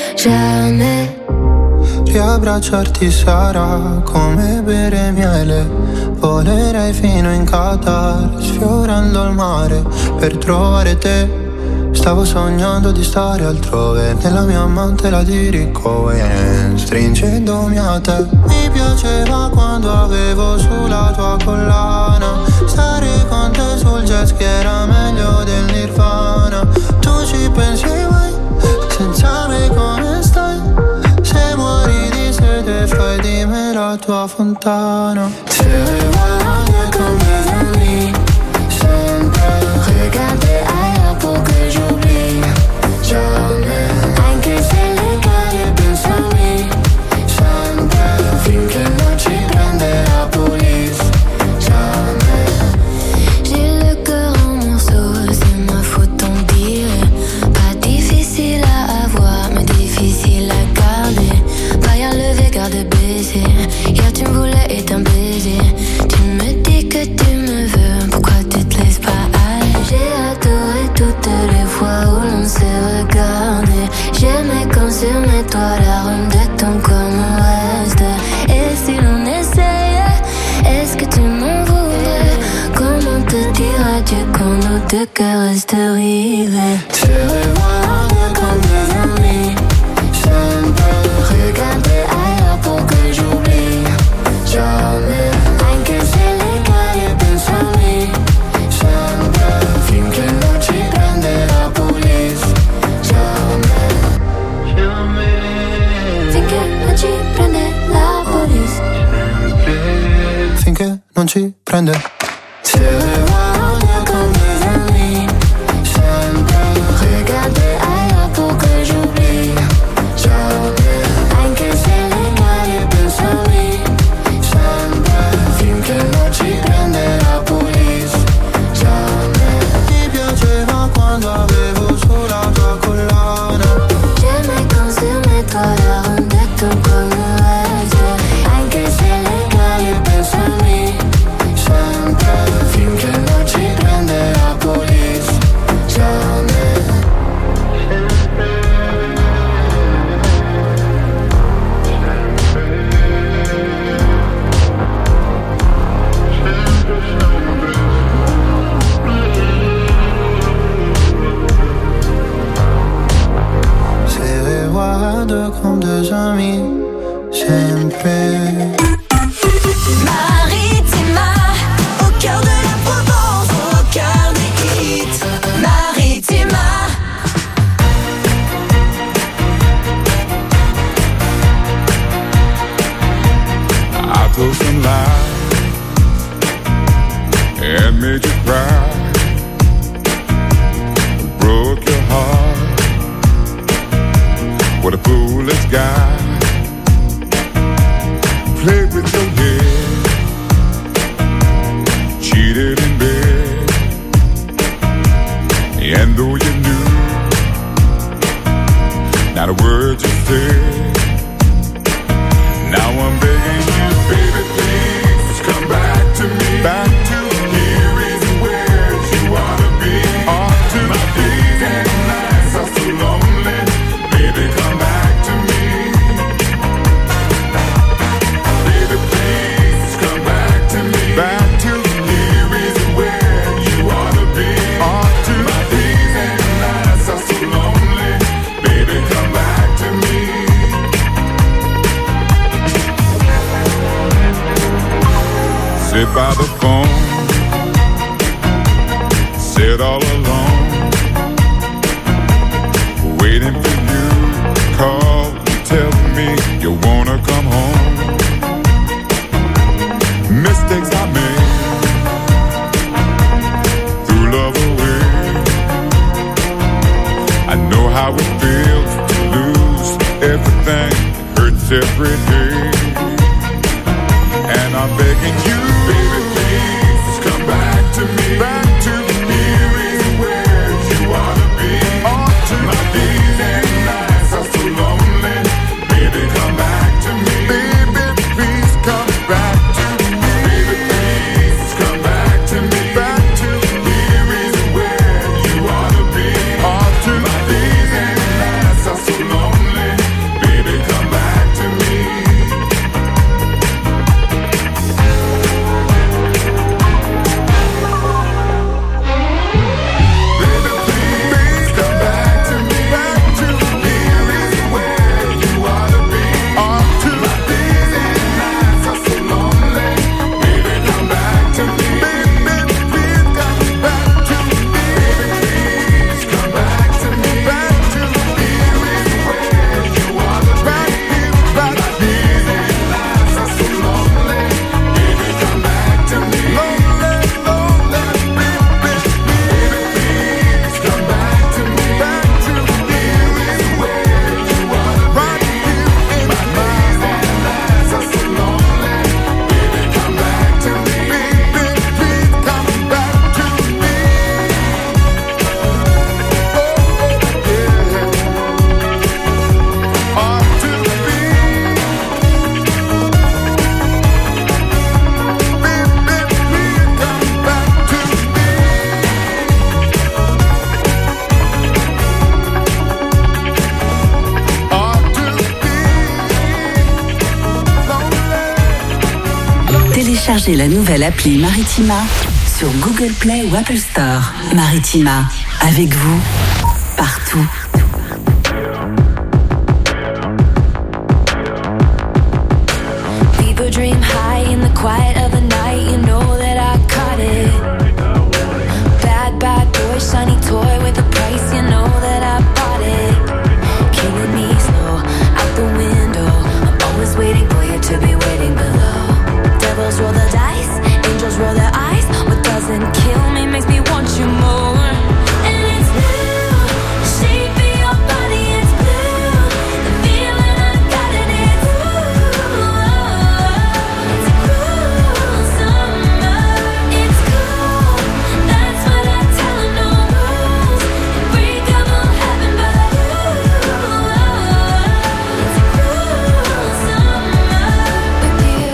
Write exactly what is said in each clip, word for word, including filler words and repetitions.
jamais. Riabbracciarti sarà come bere miele. Volerei fino in Qatar, sfiorando il mare per trovare te. Stavo sognando di stare altrove, nella mia mantela di Rick Owens, stringendomi a te. Mi piaceva quando avevo sulla tua collana, stare con te sul jet ski era meglio del Nirvana. Tu ci pensi mai, senza me come stai? Se muori di sete fai di me la tua fontana. Se vuoi con mes amis, sempre regarder ailleurs pour que j'oublie jamais. Anche se le cade pensami, sempre finché non ci prende la police. Jamais. J'ai le cœur en morceaux, c'est ma faute t'en dire. Pas difficile à avoir, mais difficile à garder. Paille enlevé, garde baiser. Hier tu me voulais et t'un baiser. Tu me dis que tu me veux, pourquoi tu te laisses pas aller? J'ai adoré toutes les fois où l'on s'est regardé. J'aimais quand sur mes toits la rune de ton corps me reste. Et si l'on essayait, est-ce que tu m'en voudrais? Comment te dire adieu quand nos deux cœurs restent rivés? Se revoir comme des amis, sempre Regarder ailleurs pour que j'oublie jamais. anche se le cade pensami, sempre finché non ci prende la police. Jamais, jamais, Finché non ci prende la police. finché non ci prende. Se revoir comme des amis, sempre Regarder ailleurs pour que j'oublie jamais, anche se le cade pensami, sempre finché non ci prende la police. Jamais. Mi piaceva quando avevo sulla tua collana, J'aimais quand sur mes toits la ronde de ton corps me reste. Anche se le cade pensami, sempre finché non ci prende la police. Jamais. Se regarde comme des amis, sempre. Maritima, au cœur de la Provence, au cœur des hits. Maritima. I told some lies and made you cry, broke your heart. What a foolish guy. Played with your head, cheated in bed, and though you knew not a word you said, now I'm begging you, baby, please come back to me. Back to here is where you ought to be. Ought to my days and nights are so lonely. Baby, come back to me. Baby, please come back to me. Back to here is where you ought to be. Ought to my days and nights are so lonely. Baby, come back to me. Sit by the phone, sit all alone, waiting for you to call and tell me you wanna come home. Mistakes I made, threw love away. I know how it feels to lose everything, it hurts every day. And I'm begging you, baby, please come back to me. Back to here is where you ought to be. Ought to my days and nights are so lonely. Baby, come back to me. Baby, please come back to me. Baby, please come back to me. Back to here is where you ought to be. Ought to my days and nights are so lonely. Téléchargez la nouvelle appli Maritima sur Google Play ou Apple Store. Maritima, avec vous, partout. People dream high in the quiet of the night. You know that I caught it. Bad, bad boy, shiny toy with a price. You know that I bought it. Killing me slow, out the window. I'm always waiting for you to be waiting below. Devils roll the dice, angels roll their eyes. What doesn't kill me makes me want you more. And it's blue, the shape of your body, it's blue. The feeling I got in it, ooh. It's a cruel summer, it's cool. That's what I tell 'em, no rules. Unbreakable heaven, but ooh. It's a cruel summer with you.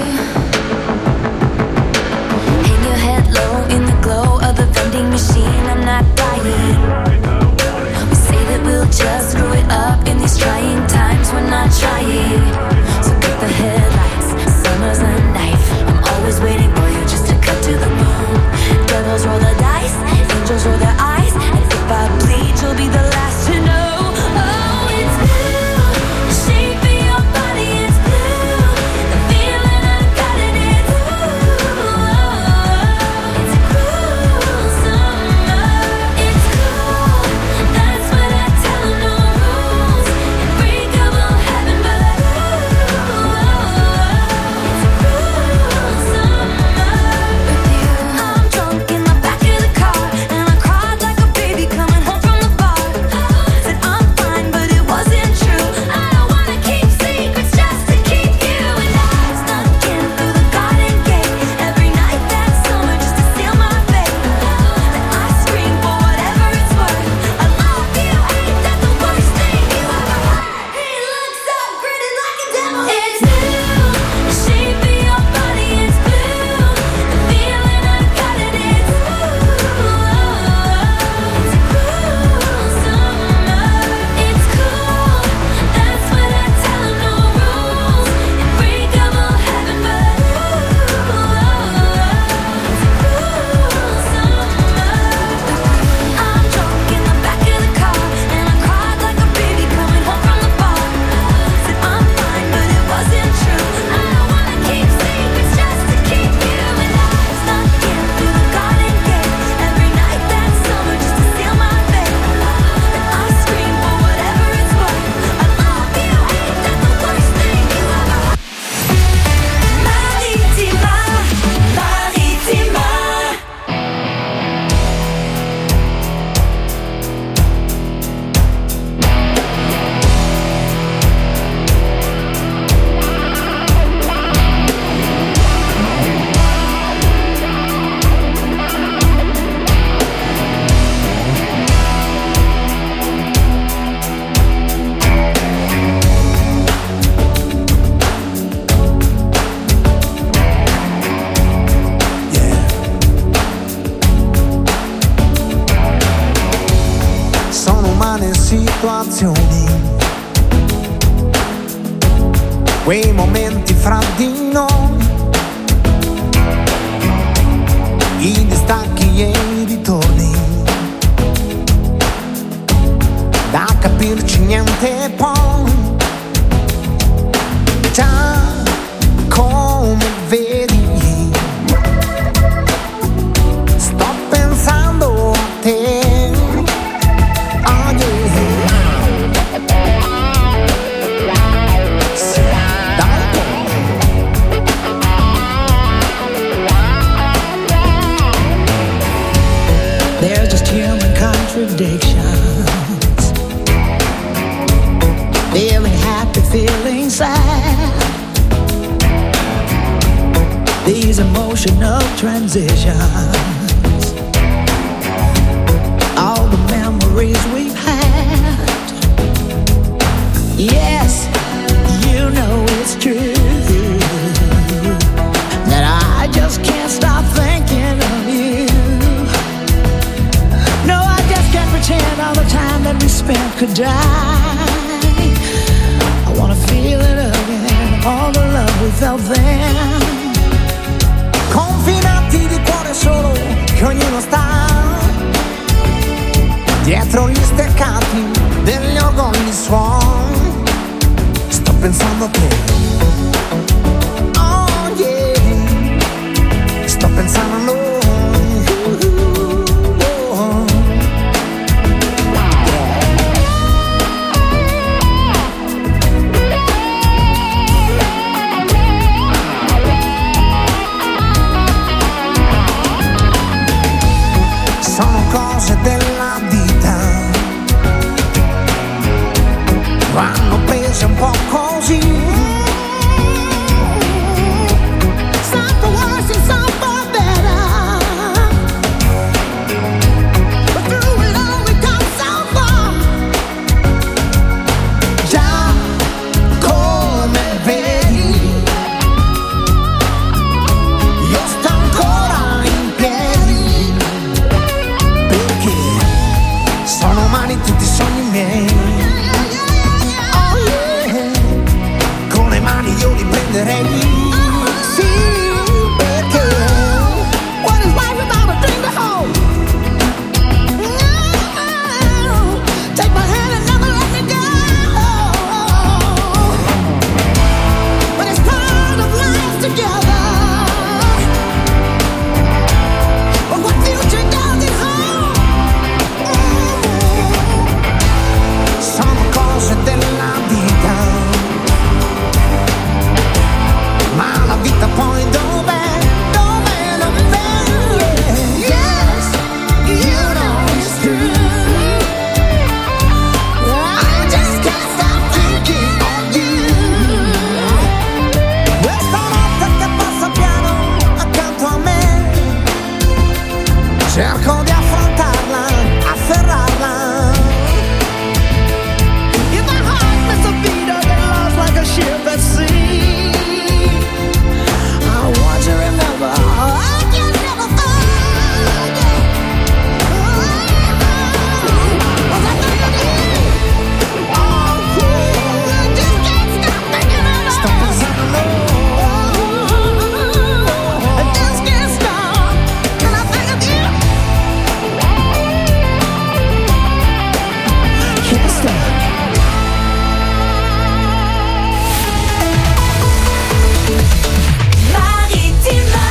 Hang your head low in the glow of the vending machine. I'm not dying. We say that we'll just screw it up in these trying times. We're not trying. So get the headlights. Summer's a knife. I'm always waiting for you just to cut to the bone. Devils roll the dice. Angels roll their eyes. And if I bleed, you'll be the last to know. Oh, it's blue. The shape of your body, it's blue. The feeling I got in it, ooh. It's a cruel summer, it's cool. That's what I tell 'em, no rules. Unbreakable heaven, but ooh. It's a cruel summer with you. I'm drunk in the back of the car, and I cried like a baby coming home from the bar. Said I'm fine, but it wasn't true. I don't wanna keep secrets just to keep you. And I snuck in through the garden gate every night that summer just to seal my fate. Then I scream for whatever it's worth. I love you, ain't that the worst thing you ever heard? He looks so gritty like a devil. It's blue, the shape of your body, it's blue. The feeling I got in it, ooh. It's a cruel summer, it's cool. That's what I tell 'em, no rules. Unbreakable heaven, but ooh. It's a cruel summer. I'm drunk in the back of the car, and I cried like a baby coming home from the bar. Said I'm fine, but it wasn't true. I don't wanna keep secrets just to keep you. And I snuck in through the garden gate every night that summer just to seal my fate. Then I scream for whatever it's worth. I love you, ain't that the worst thing you ever heard? Maritima, Maritima. Sono umane situazioni, quei momenti fra di noi, i distacchi e i ritorni, da capirci niente poi. Già come vedi, sto pensando a te. Oh, yeah. Sì, dai. There's just human contradictions. Feeling happy, feeling sad. These emotional transitions. All the memories we've had. Yes, you know it's true that I just can't stop thinking of you. No, I just can't pretend all the time that we spent could die. I wanna feel it again, all the love we felt then. solo te. Oh yeah, sto pensando a noi. Sono cose della vita, vanno prese un po' così. Some for worse and some for better, but through it all we come so far. Già come vedi, io sto ancora in piedi, perché sono umani tutti i sogni miei. Oh yeah, con le mani io li prenderei. Sì, perché what is life without a dream to hold? No, take my hand and never let me go. But it's part of life together. But what future does it hold? Sono cose della vita, ma la vita poi dov'è? Dov'è? Dov'è? Yes, you know it's true. I just can't stop thinking of you. Questa notte che passa piano accanto a me, cerco di affrontarla, afferrarla. If my heart missed a beat or get lost like a ship at sea, I want you to remember I can never forget. Was I thinking of you? Oh yeah, just can't stop thinking of you. Sto pensando a loro. I just can't stop, and I think of you. Can't stop. Maritima.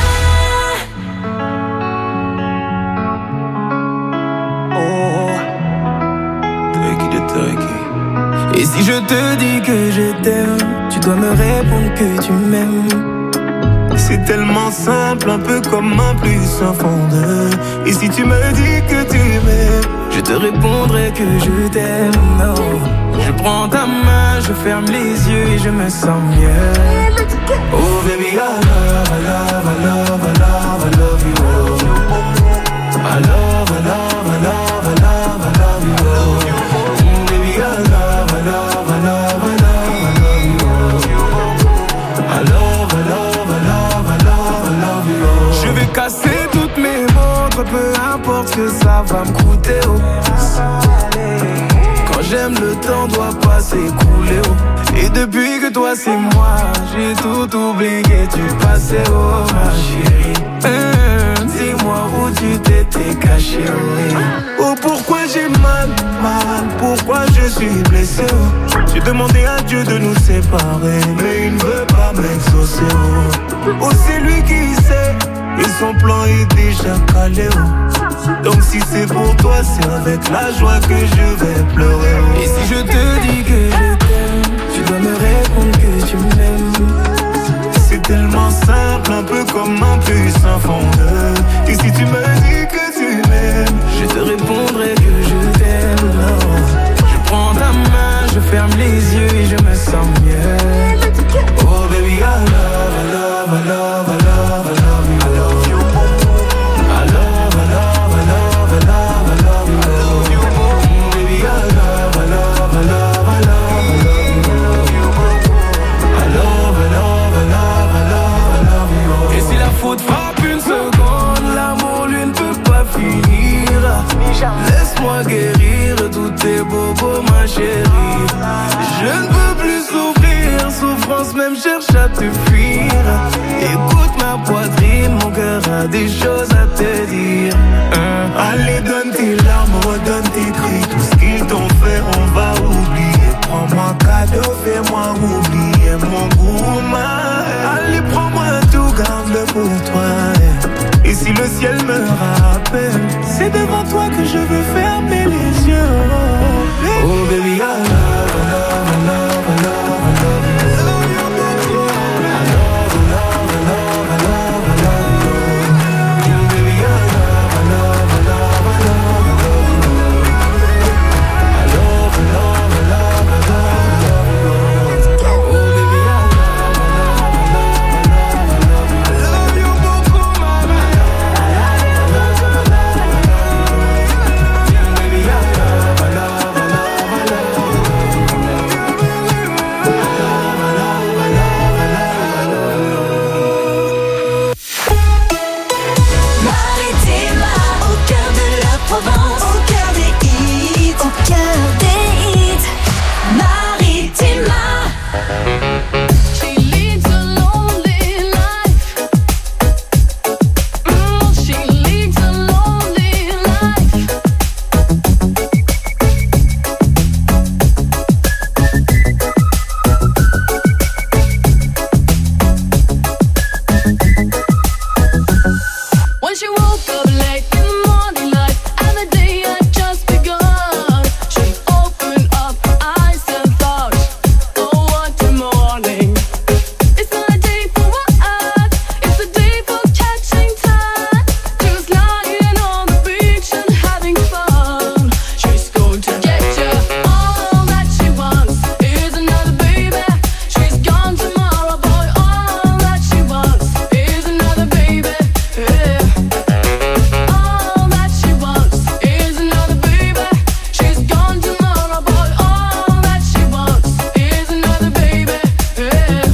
Oh, Turkey de Turkey. Et si je te dis que je t'aime, tu dois me répondre que tu m'aimes. C'est tellement simple, un peu comme un plus un fond de. Et si tu me dis que tu m'aimes, je te répondrai que je t'aime. Non, je prends ta main, je ferme les yeux et je me sens mieux. Oh baby, I love, I love, I love, I love, I love you. Oh. I love, I love, I love, I love, I love you. Oh. Mm, baby, I love, I love, I love, I love, I love you. Oh. I love, I love, I love, I love, I love you. Oh. Je vais casser toutes mes montres, peu importe ce que ça va me coûter. Oh. Quand j'aime, le temps doit pas s'écouler. Oh. Et depuis que toi c'est moi, j'ai tout oublié, tu passais, oh ma chérie. Hum, dis-moi où tu t'étais caché, oh. Oh pourquoi j'ai mal, mal, pourquoi je suis blessé, oh. J'ai demandé à Dieu de nous séparer, mais il ne veut pas m'exaucer, oh. Oh c'est lui qui sait, et son plan est déjà calé, oh. Donc si c'est pour toi, c'est avec la joie que je vais pleurer, oh. Et si je te dis que je t'aime, tu dois me répondre que tu m'aimes. C'est tellement simple, un peu comme un plus un fondeur. Et si tu me dis que tu m'aimes, je te répondrai que je t'aime. Non. Je prends ta main, je ferme les yeux et je me sens mieux. Oh baby, I love, I love, I love, I love, I love you. I love you. I love, I love, I love, I love, I love you. I love you. Mm, baby, I love, I love, I love, I love. Et si la faute frappe une seconde, l'amour lui ne peut pas finir. Laisse-moi guérir tous tes bobos ma chérie. Je ne peux plus souffrir, souffrance même cherche à te fuir. Écoute ma poitrine, mon cœur a des choses à te dire. hein. Allez donne tes larmes, redonne tes cris. Tout ce qu'ils t'ont fait on va oublier. Prends-moi cadeau, fais-moi oublier. m'appelle. C'est devant toi que je veux fermer les yeux. Oh, oh baby, I love, I love, I love, I love, I love you. I love you, baby. I love, I love, I love, I love, I love you. Yeah, baby, I love, I love, I love, I love, I love you. I love, I love, I love, I love, I love you. Oh baby, I love, I love, I love, I love, I love you. I love you beaucoup, mama. I love, I love, I love, I love you. Yeah, baby, I love, I love, I love, I love you. Maritima, au cœur de la Provence, au cœur des hits, au cœur des hits. Maritima. She leads a lonely life. Mm, she leads a lonely life. When she woke up late in the morning light, and the day had just begun, she opened up her eyes and thought, oh what a morning. It's not a day for what, it's a day for catching time. Just lying on the beach and having fun. She's going to get you. All that she wants is another baby. She's gone tomorrow, boy. All that she wants is another baby. Yeah. All that she wants is another baby. She's gone tomorrow, boy. All that she wants is another baby. Yeah.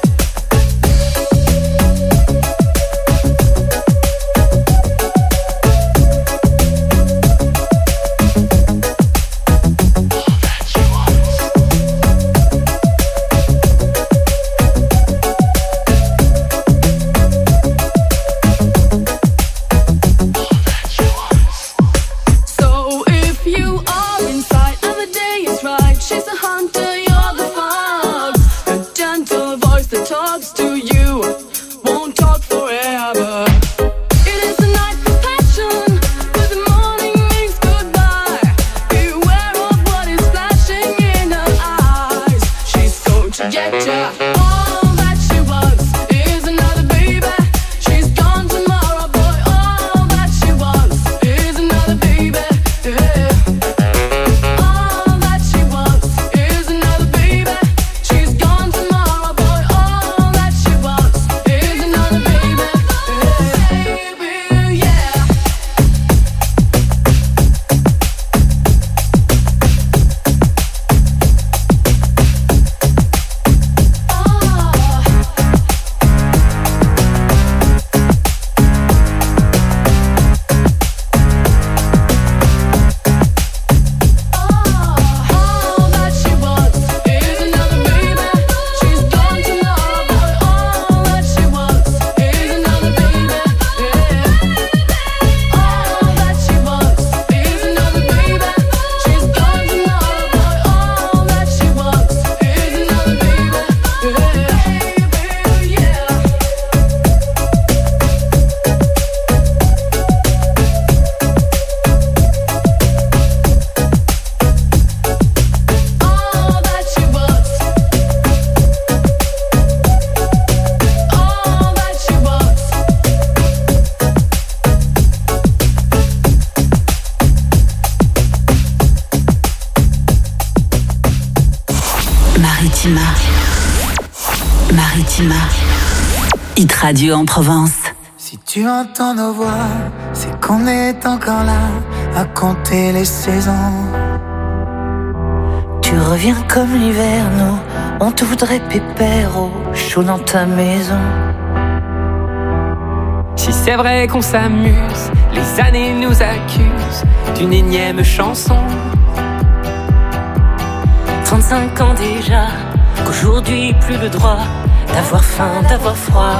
So if you are inside and the day is right, she's the hunter, you're the fox. A gentle voice that talks to you won't talk forever. It is a night for passion, but the morning means goodbye. Beware of what is flashing in her eyes. She's going to get ya. All that she wants is another baby. She's gone tomorrow, boy. All that she wants is another baby. Yeah. All that she wants is another baby. She's gone tomorrow, boy. All that she wants is another baby. Yeah. Baby, yeah. All that she wants is another baby. She's gone tomorrow, boy. All that she wants is another baby. Yeah. All that she wants is another baby. She's gone tomorrow, boy. All that she wants is another baby. Yeah. Yeah. All that she wants. All that she wants. Maritima. Maritima. Hit Radio en Provence. Si tu entends nos voix, c'est qu'on est encore là à compter les saisons. Tu reviens comme l'hiver, nous, on te voudrait pépère au chaud dans ta maison. Si c'est vrai qu'on s'amuse, les années nous accusent d'une énième chanson. trente-cinq ans déjà, qu'aujourd'hui plus le droit d'avoir faim, d'avoir froid.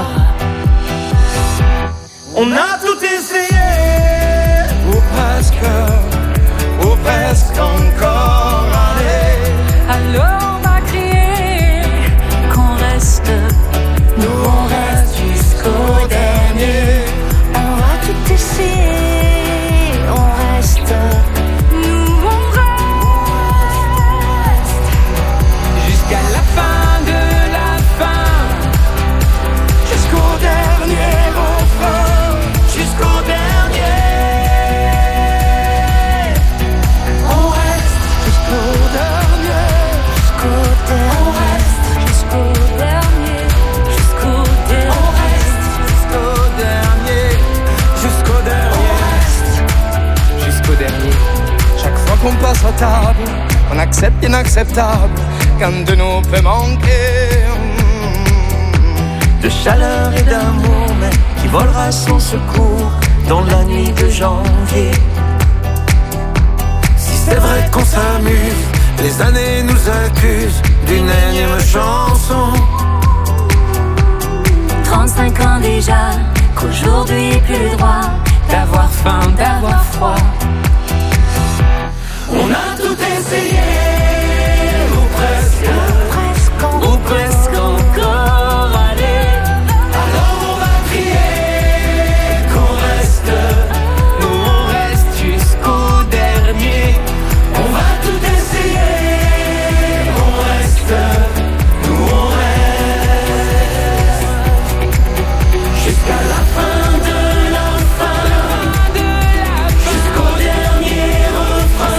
On a tout essayé, ou presque, ou presque encore. Allez, Alors on va crier qu'on reste, nous on reste jusqu'au dernier. on va tout essayer. c'est inacceptable qu'un de nous peut manquer. De chaleur et d'amour, mais qui volera sans secours dans la nuit de janvier. Si c'est vrai qu'on s'amuse, les années nous accusent d'une énième chanson. Trente-cinq ans déjà, qu'aujourd'hui plus le droit d'avoir faim, d'avoir froid. On a tout essayé, ou presque, ou presque encore. Allez, alors on va crier qu'on reste, nous on reste jusqu'au dernier. On va tout essayer, on reste, nous on reste jusqu'à la fin de la fin, jusqu'au dernier refrain.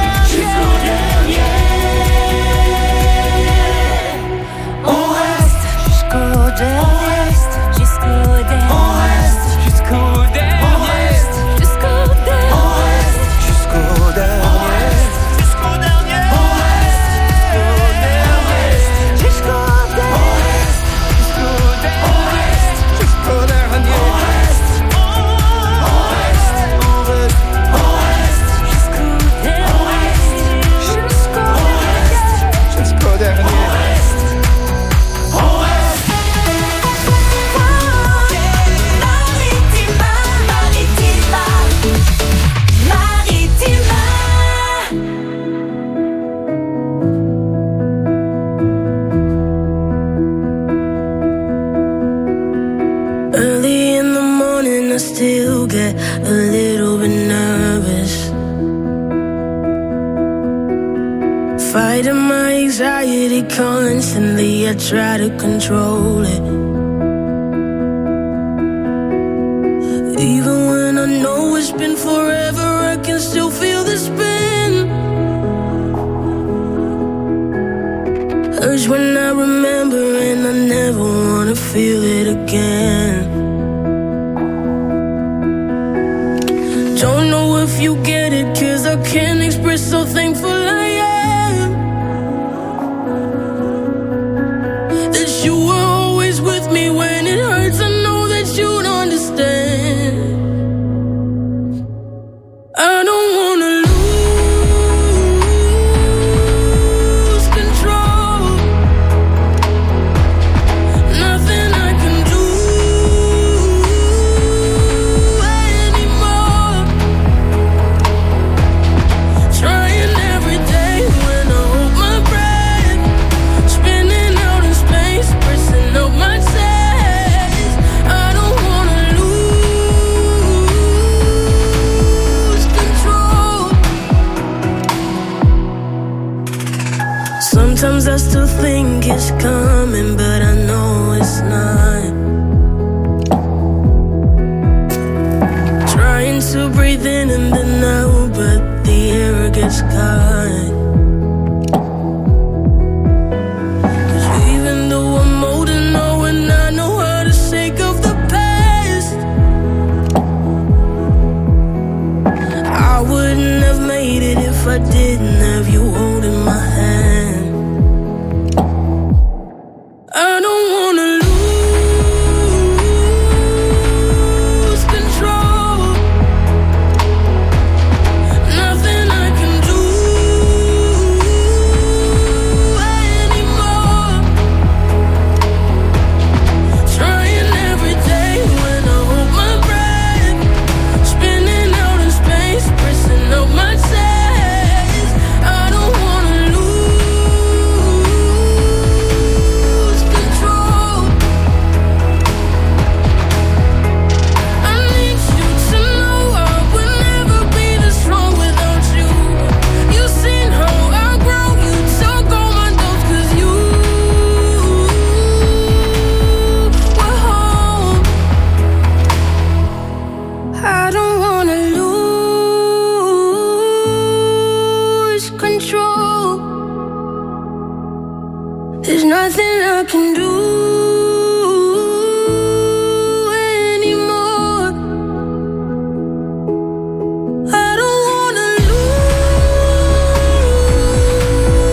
Constantly, I try to control it. Even when I know it's been forever, I can still feel the spin. Urge when I remember, and I never wanna feel it again. Don't know if you get it, 'cause I can't express so thankful I am. You were always with me when it hurts. I know that you'd understand. I don't wanna lose control. Nothing I can do anymore. Trying every day when I hold my breath, spinning out in space, pressing up my chest. I don't wanna lose control. Sometimes I still think it's coming, but I know it's not. Trying to breathe in and then out, but the air gets caught. Even though I'm old and know and I know how to shake off the past, I wouldn't have made it if I didn't have you holding my hand. I don't wanna lose control. Nothing I can do anymore. Trying every day when I hold my breath, spinning out in space, pressing up my chest. I don't wanna lose control. I need you to know I would never be this strong without you. You've seen how I grow, you took all my doubts 'cause you were home. I don't wanna lose control. There's nothing I can do anymore. I don't wanna lose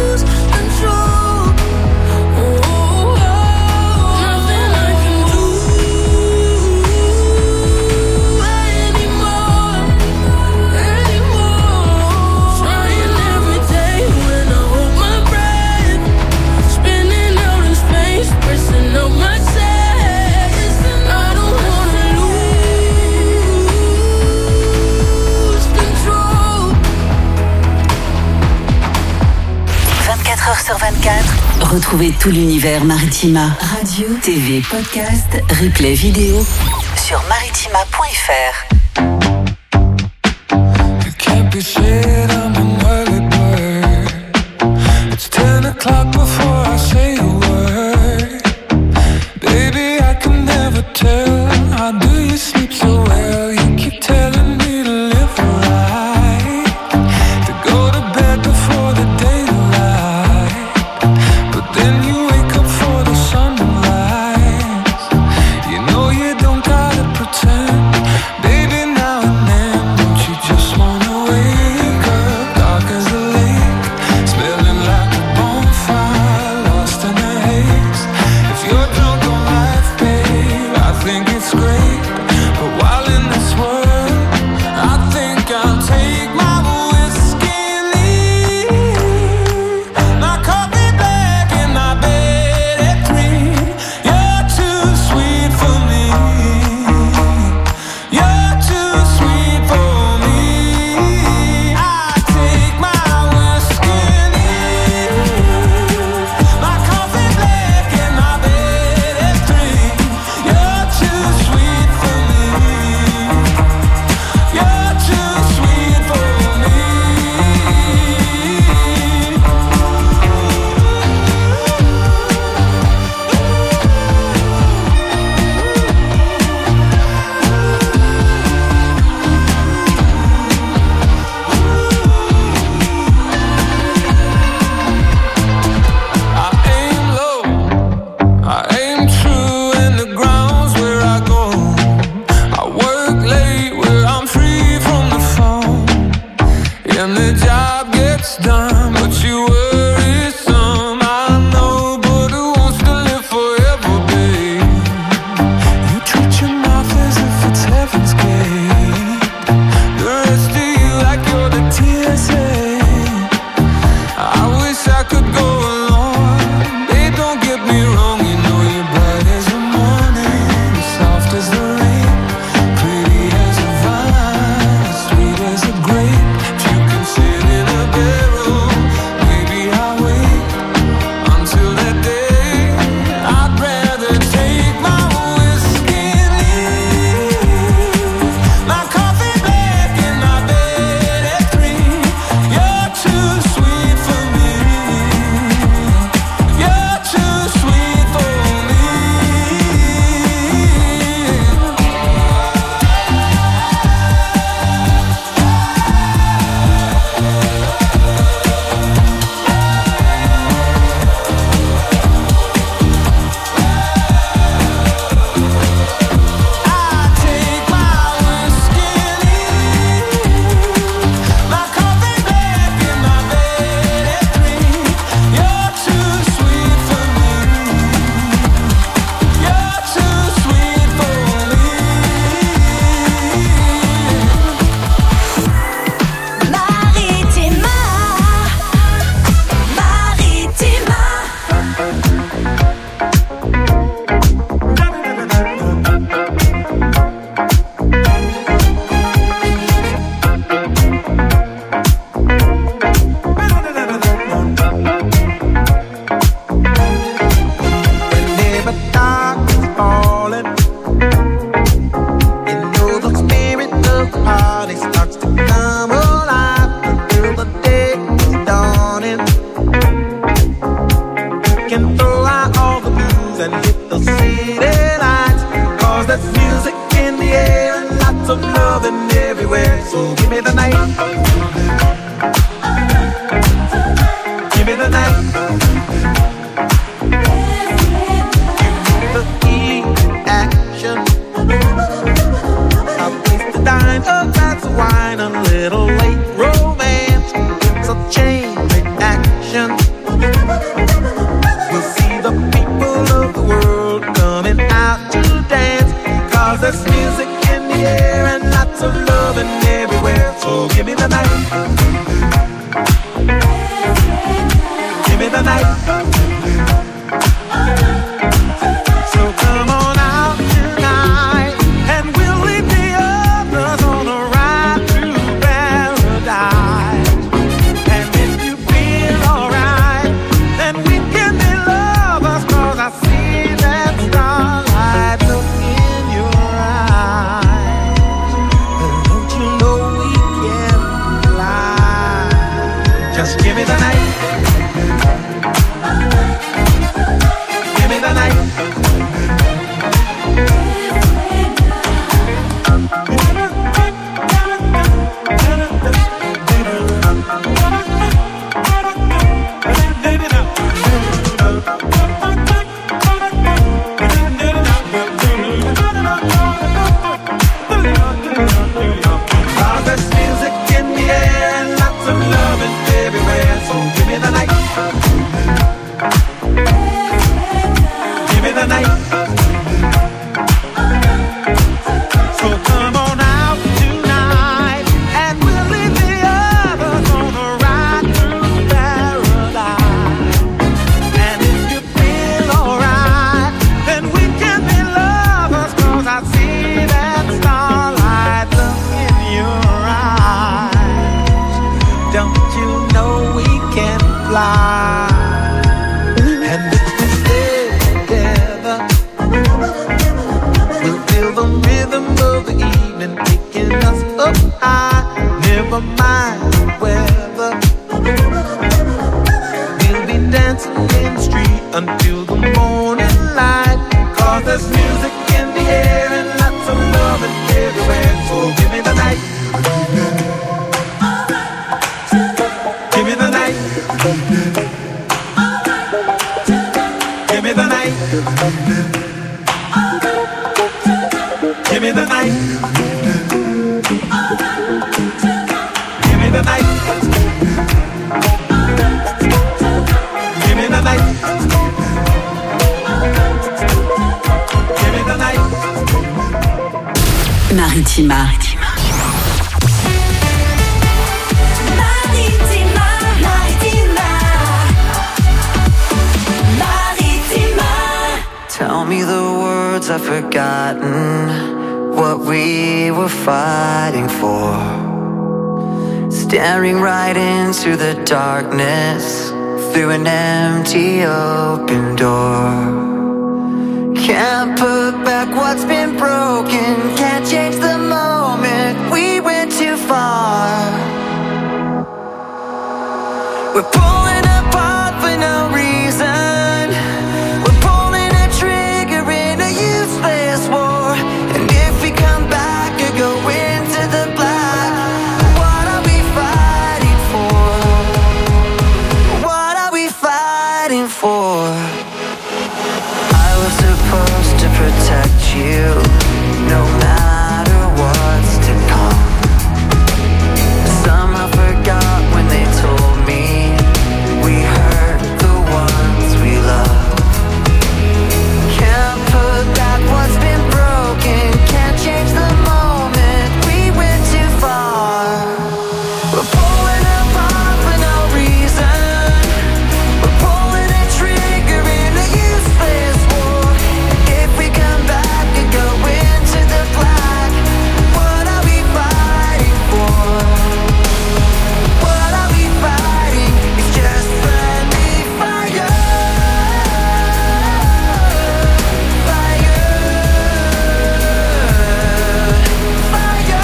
Retrouvez tout l'univers Maritima. Radio, T V, podcast, replay vidéo sur maritima point f r. Can't be said, I'm an early bird. It's ten o'clock before I say a word. Baby, I can never tell. How do you sleep so well? You keep telling me to live right, to go to bed before the daylight. But then you wake up for the sunrise. You know you don't gotta pretend. Baby, now and then, don't you just wanna wake up dark as a lake, smelling like a bonfire, lost in a haze. If you're drunk on life, babe, I think it's great. But while in this world, I think I'll take my whiskey and leave. My coffee black in my bed at three. You're too sweet for me. You're too sweet for me. I take my whiskey and leave. My coffee black in my bed at three. You're too sweet for me. You're too sweet for me. I aim low, I aim true, and the ground's where I go. I work late where I'm free from the phone, and the job gets done, but you worry some. I know, but who wants to live forever, babe? You treat your mouth as if it's heaven's gate. The rest of you like you're the T S A. I wish I could go along. Babe, don't get me wrong, you know you're bright as the morning, soft as the rain, pretty as a vine, sweet as a grape. If you can sit in a bedroom, maybe I'll wait until that day. I'd rather take my whiskey and leave. My coffee black in my bed at three. You're too sweet for me. You're too sweet for me. I take my whiskey and leave. My coffee black in my bed at three. You're too sweet for me. You're too sweet for me. Maritima, Maritima. Whenever dark is falling, you know the spirit of the party starts to come alive until the day is dawning. We can throw out all the blues and hit the city lights, 'cause there's music in the air and lots of loving everywhere. So give me the night. Give me the night. The key action. A place to dine, a glass of wine, a little late romance. It's a chain reaction. We'll see the people of the world night. Give me the night. Give me the night. Give me the night. Give me the night. Maritima. Maritima, Maritima, Maritima. Tell me the words I've forgotten, what we were fighting for. Staring right into the darkness, through an empty open door. Can't put back what's been broken, can't change the moment, we went too far. We're pulling apart for no reason, we're pulling a trigger in a useless war. And if we come back or go into the black, what are we fighting for? What are we fighting for? I was supposed to protect you, no matter what's to come. Somehow forgot when they told me we hurt the ones we love. Can't put back what's been broken, can't change the moment, we went too far. We're pulling apart for no reason, we're pulling a trigger in a useless war. If we come back and go into the black, what are we fighting for? What are we fighting? It's just friendly fire. Fire. Fire.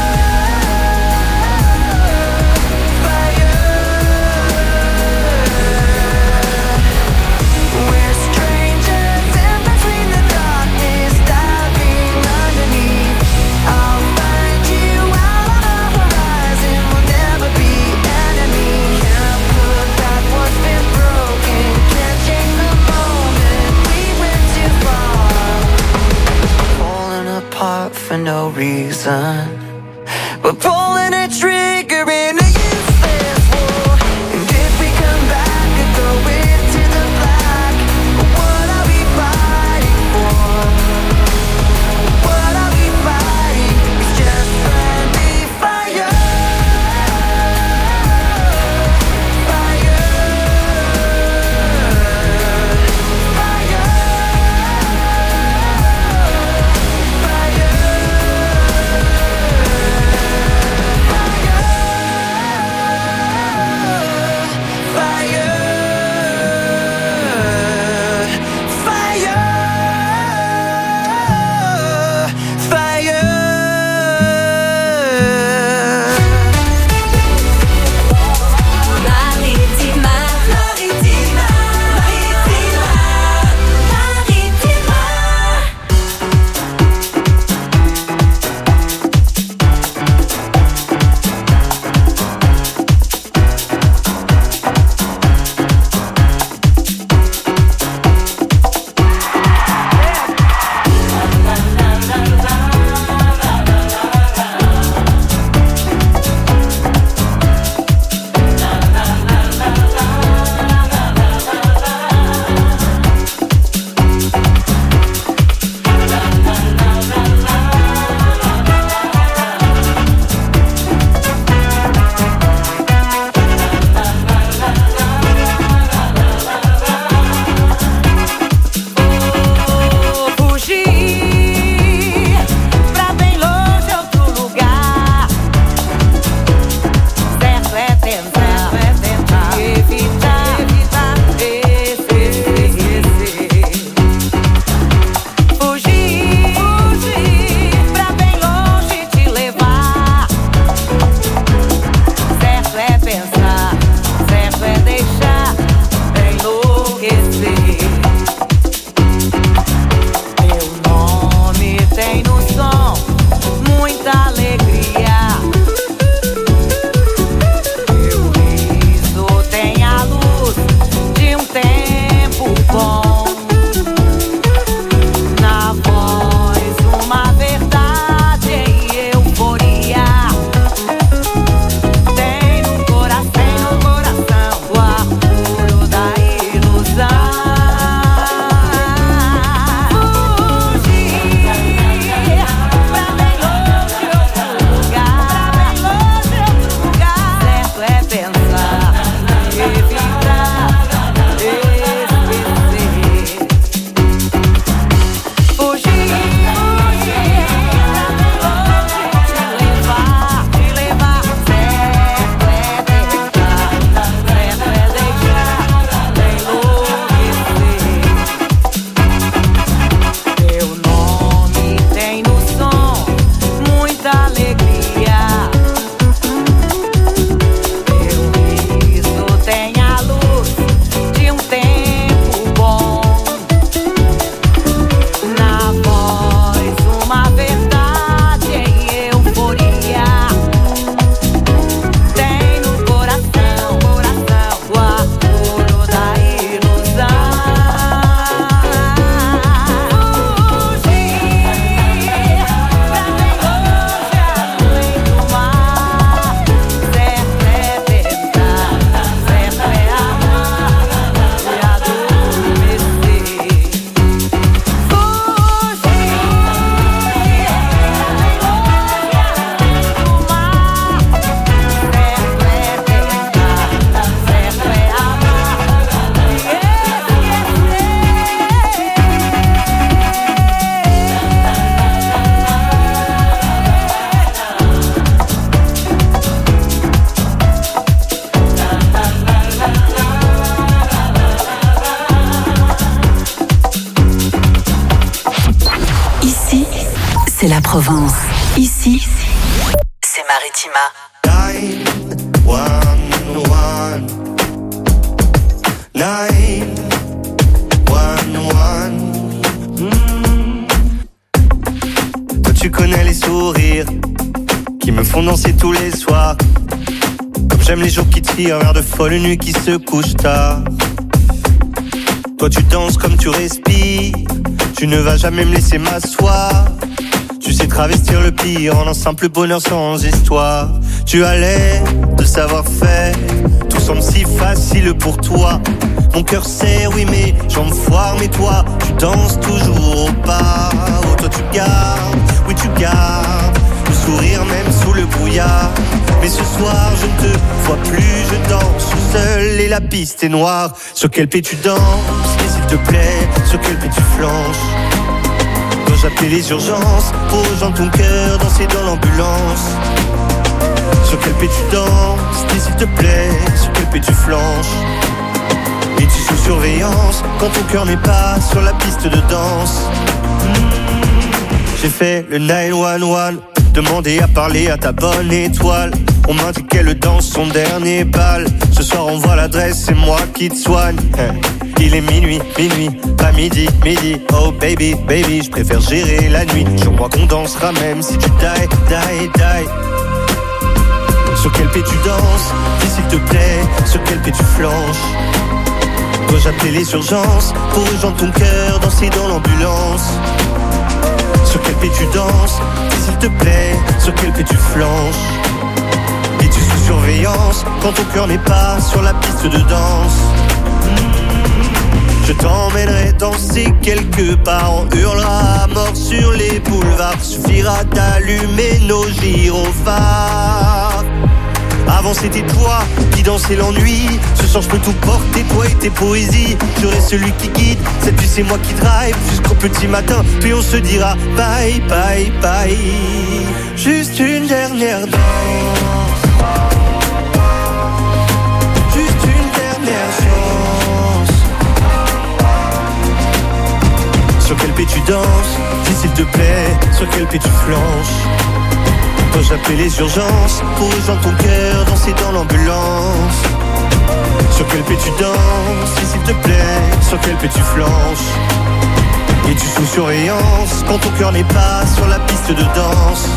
Fire. We're strangers in between the darkness, diving underneath. I'll find you out on the horizon, we'll never be enemies. Can't put back what's been broken, can't change the moment, we went too far. Falling apart for no reason, we're pulling a trigger in a useless war. And if we come back and go into the black, what are we fighting for? What are we fighting? It's just friendly fire. Fire. Fire. Fire. c'est la Provence. Ici, c'est Maritima. nine one one nine one one mm. Toi tu connais les sourires qui me font danser tous les soirs. Comme j'aime les jours qui tirent vers de folles nuits qui se couchent tard. Toi tu danses comme tu respires. Tu ne vas jamais me laisser m'asseoir. Tu sais travestir le pire en un simple bonheur sans histoire. Tu as l'air de savoir-faire. Tout semble si facile pour toi. Mon cœur sait, oui mais jambes foire. Mais toi, tu danses toujours au pas. Oh toi tu gardes, oui tu gardes le sourire même sous le brouillard. Mais ce soir je ne te vois plus. Je danse tout seul et la piste est noire. Sur quel pied tu danses, et s'il te plaît, sur quel pied tu flanches. Dois-je appeler les urgences pour rejoindre ton cœur, danser dans l'ambulance. Sur quel pied tu danses, et s'il te plaît, sur quel pied tu flanches. Es-tu sous surveillance quand ton cœur n'est pas sur la piste de danse? mmh. J'ai fait le nine one one, demandé à parler à ta bonne étoile. On m'indique qu'elle danse son dernier bal. Ce soir on voit l'adresse, c'est moi qui te soigne. Il est minuit, minuit, pas midi, midi. Oh baby, baby, je préfère gérer la nuit. Jure-moi qu'on dansera même si tu die, die, die. Sur quel pied tu danses, dis s'il te plaît, sur quel pied tu flanches. Dois-je appeler les urgences pour rejoindre ton cœur, danser dans l'ambulance. Sur quel pied tu danses, dis s'il te plaît, sur quel pied tu flanches. Es-tu sous surveillance quand ton cœur n'est pas sur la piste de danse? Je t'emmènerai danser quelque part. On hurlera à mort sur les boulevards. Suffira d'allumer nos gyrophares. Avant c'était toi qui dansais l'ennui. Ce soir je peux tout porter, toi et tes poésies. Je reste celui qui guide, cette nuit c'est moi qui drive jusqu'au petit matin, puis on se dira bye, bye, bye. Juste une dernière danse, juste une dernière chance. Sur quel pied tu danses, dis s'il te plaît, sur quel pied tu flanches. Dois-je appeler les urgences pour rejoindre ton cœur, danser dans l'ambulance. Sur quel pied tu danses, dis s'il te plaît, sur quel pied tu flanches. Es-tu sous surveillance quand ton cœur n'est pas sur la piste de danse?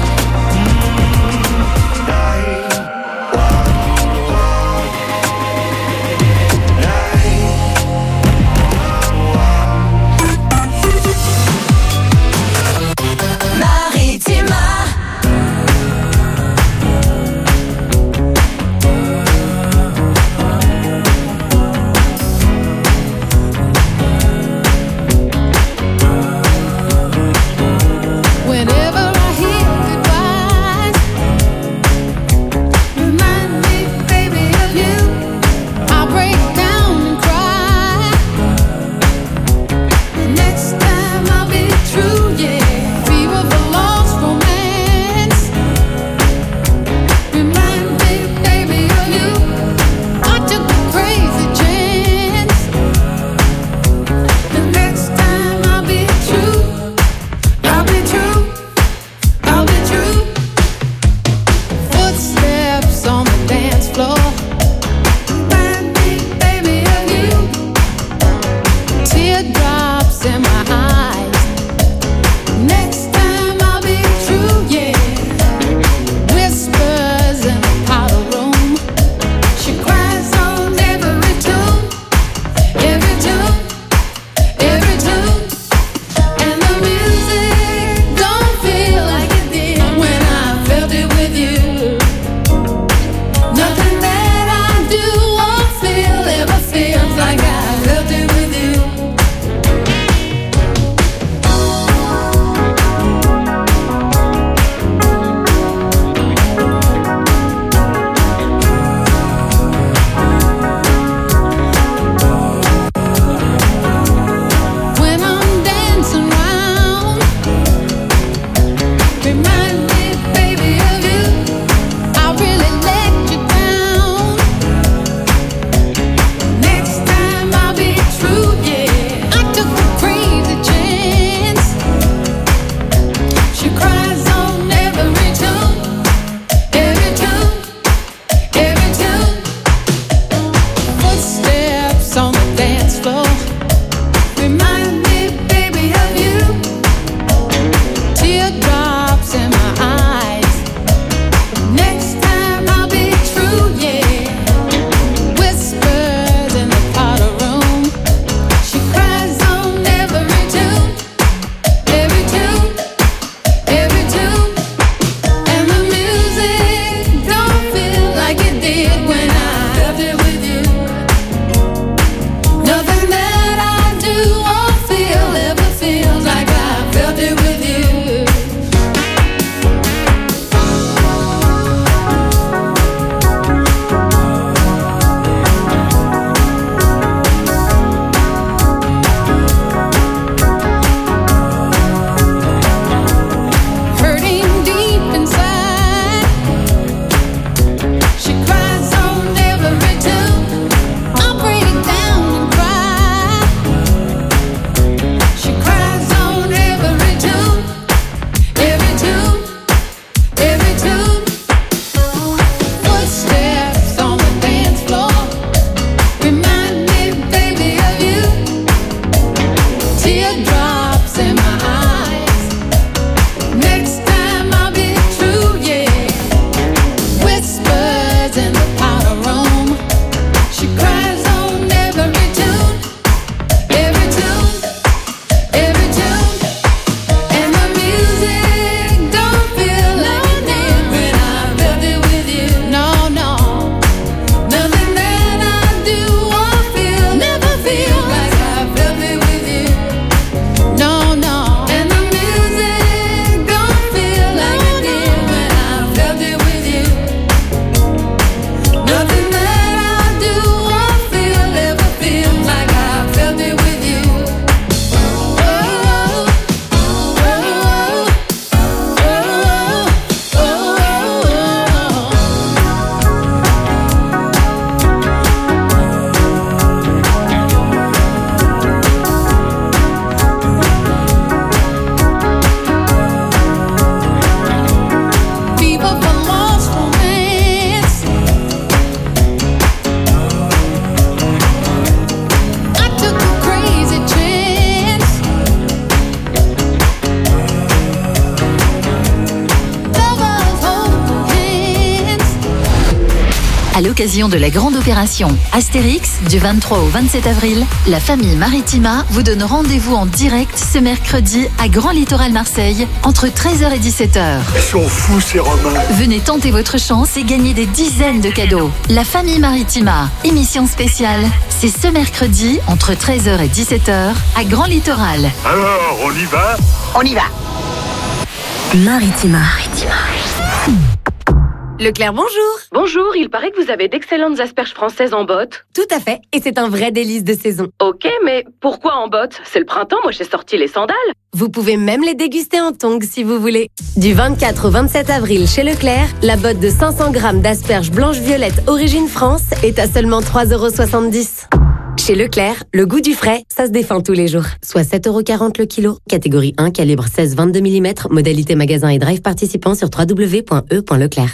À l'occasion de la grande opération Astérix du vingt-trois au vingt-sept avril, la famille Maritima vous donne rendez-vous en direct ce mercredi à Grand Littoral Marseille entre treize heures et dix-sept heures. Ils sont fous ces Romains. Venez tenter votre chance et gagner des dizaines de cadeaux. La famille Maritima, émission spéciale, c'est ce mercredi entre treize heures et dix-sept heures à Grand Littoral. Alors, on y va? On y va. Maritima. Maritima. Leclerc, bonjour. Bonjour, il paraît que vous avez d'excellentes asperges françaises en botte. Tout à fait, et c'est un vrai délice de saison. Ok, mais pourquoi en botte? C'est le printemps, moi j'ai sorti les sandales. Vous pouvez même les déguster en tongs si vous voulez. Du vingt-quatre au vingt-sept avril chez Leclerc, la botte de cinq cents grammes d'asperges blanches-violettes origine France est à seulement trois euros soixante-dix. Chez Leclerc, le goût du frais, ça se défend tous les jours. Soit sept euros quarante le kilo. Catégorie un, calibre seize vingt-deux millimètres. Modalité magasin et drive participant sur w w w point e point leclerc.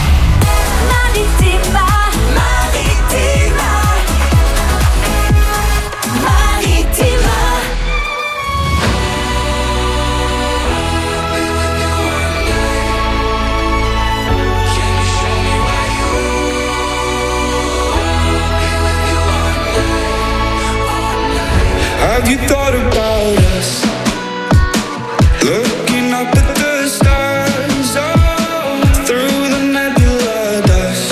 Have you thought about us? Looking up at the stars, oh, through the nebula dust.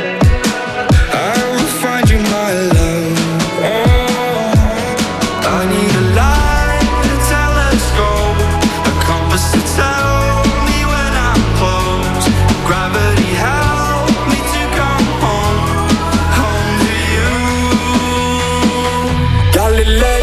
I will find you, my love. Oh, I need a light, a telescope, a compass to tell me when I'm close. Gravity help me to come home, home to you. Galileo.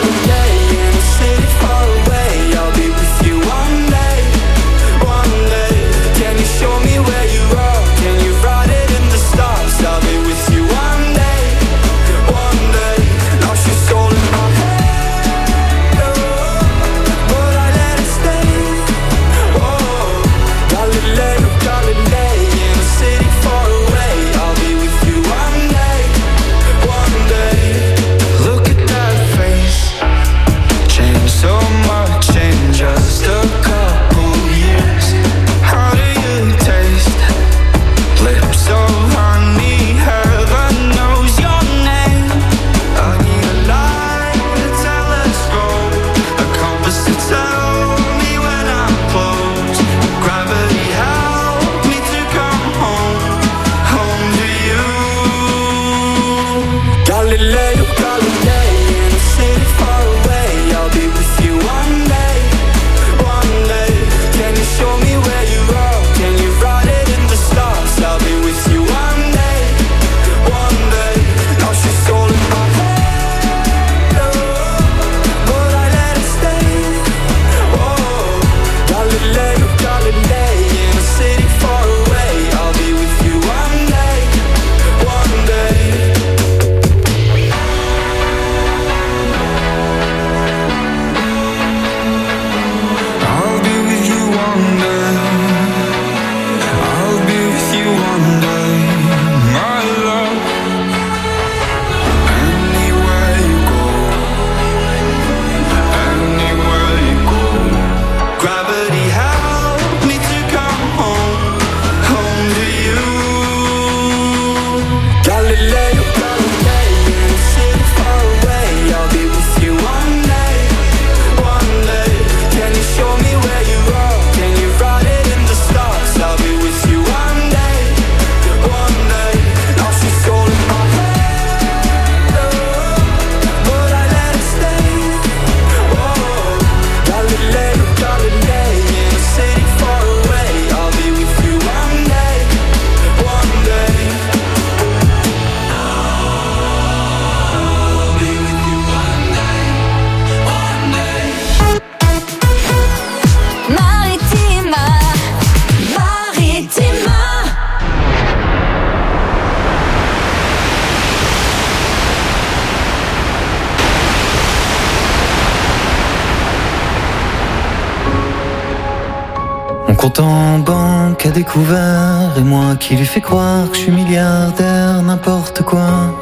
Compte en banque à découvert, et moi qui lui fais croire que je suis milliardaire, n'importe quoi.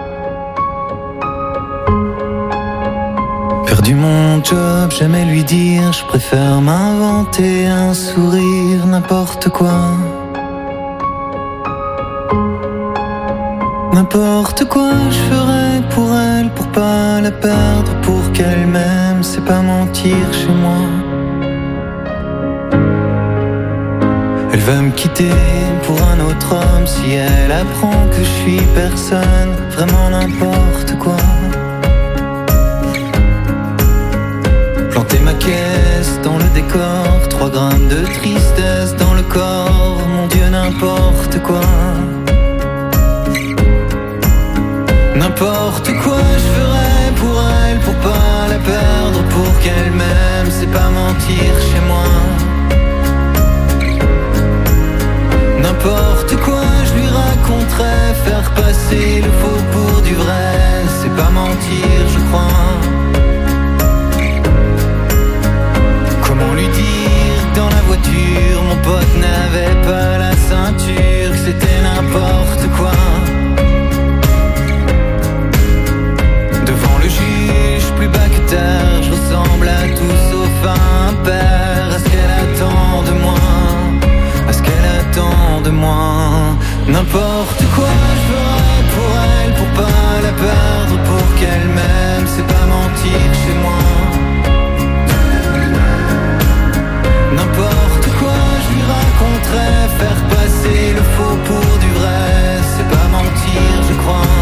Perdu mon job, jamais lui dire, je préfère m'inventer un sourire, n'importe quoi. N'importe quoi je ferais pour elle, pour pas la perdre, pour qu'elle m'aime, c'est pas mentir chez moi. Elle va me quitter pour un autre homme si elle apprend que je suis personne, vraiment n'importe quoi. Planter ma caisse dans le décor, trois grammes de tristesse dans le corps, mon Dieu n'importe quoi. N'importe quoi je ferais pour elle, pour pas la perdre, pour qu'elle m'aime, c'est pas mentir chez moi. N'importe quoi je lui raconterais, faire passer le faux pour du vrai, c'est pas mentir je crois. Comment lui dire que dans la voiture mon pote n'avait pas la ceinture, que c'était n'importe quoi. Devant le juge, plus bas que terre, je ressemble à tout sauf à un père. À ce qu'elle attend de moi, à ce qu'elle attend de moi. N'importe quoi je ferais pour elle, pour pas la perdre, pour qu'elle m'aime, c'est pas mentir chez moi. N'importe quoi je lui raconterais, faire passer le faux pour du vrai, c'est pas mentir je crois.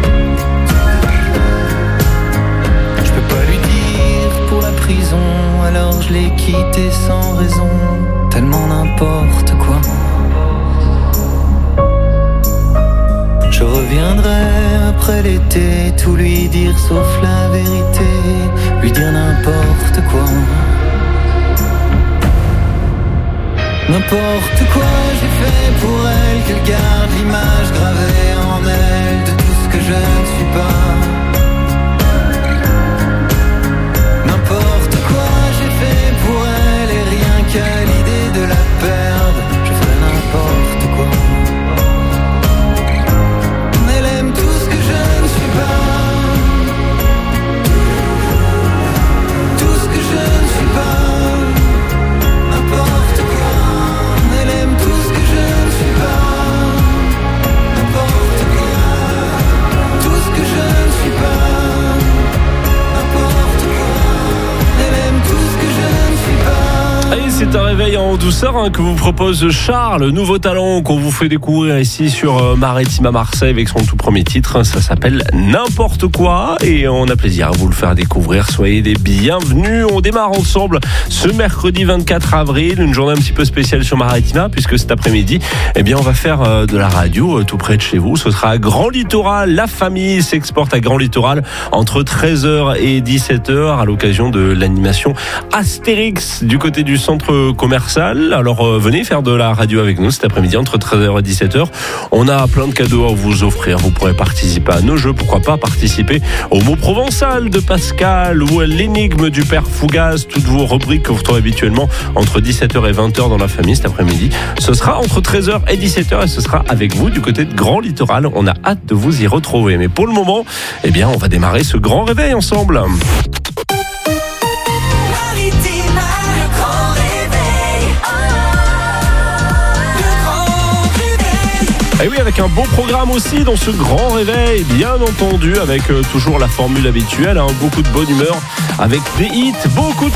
Je peux pas lui dire pour la prison, alors je l'ai quitté sans raison, tellement n'importe quoi. Je reviendrai après l'été, tout lui dire sauf la vérité, lui dire n'importe quoi. N'importe quoi j'ai fait pour elle, qu'elle garde l'image gravée en elle de tout ce que je ne suis pas. N'importe quoi j'ai fait pour elle, et rien qu'à l'idée de la perdre, je ferais n'importe quoi. Elle aime tout ce que je ne suis pas, tout ce que je ne suis pas. N'importe quoi. Elle aime tout ce que je ne suis pas, n'importe quoi. Tout ce que je ne suis pas, n'importe quoi. Elle aime tout ce que je ne suis pas. Allez, c'est un réveil en douceur hein, que vous propose Charles, nouveau talent qu'on vous fait découvrir ici sur euh, Maritima Marseille avec son tout premier titre. Ça s'appelle N'importe quoi et on a plaisir à vous le faire découvrir. Soyez les bienvenus. On démarre ensemble ce mercredi vingt-quatre avril, une journée un petit peu spéciale sur Maritima puisque cet après-midi, eh bien, on va faire euh, de la radio euh, tout près de chez vous. Ce sera à Grand Littoral. La famille s'exporte à Grand Littoral entre treize heures et dix-sept heures à l'occasion de l'animation Astérix du côté du centre commercial. Alors euh, venez faire de la radio avec nous cet après-midi entre treize heures et dix-sept heures. On a plein de cadeaux à vous offrir. Vous pourrez participer à nos jeux. Pourquoi pas participer au mot provençal de Pascal ou à l'énigme du père Fougas. Toutes vos rubriques que vous trouvez habituellement entre dix-sept heures et vingt heures dans la famille cet après-midi. Ce sera entre treize heures et dix-sept heures et ce sera avec vous du côté de Grand Littoral. On a hâte de vous y retrouver. Mais pour le moment, eh bien, on va démarrer ce grand réveil ensemble. Et oui, avec un beau programme aussi dans ce grand réveil, bien entendu, avec euh, toujours la formule habituelle, hein, beaucoup de bonne humeur, avec des hits, beaucoup de